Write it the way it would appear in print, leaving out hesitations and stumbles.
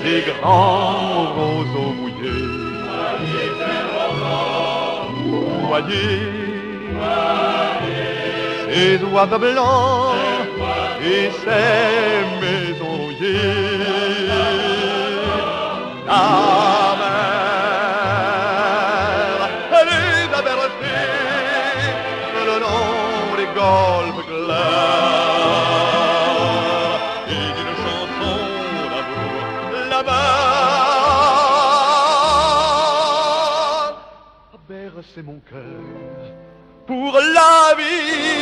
ces grands roseaux mouillés. Voyez ces oiseaux blancs et ces maisons rouillées. La mer, elle les a bercés le long des golfes clairs et d'une chanson d'amour là-bas a bercé mon cœur pour la vie.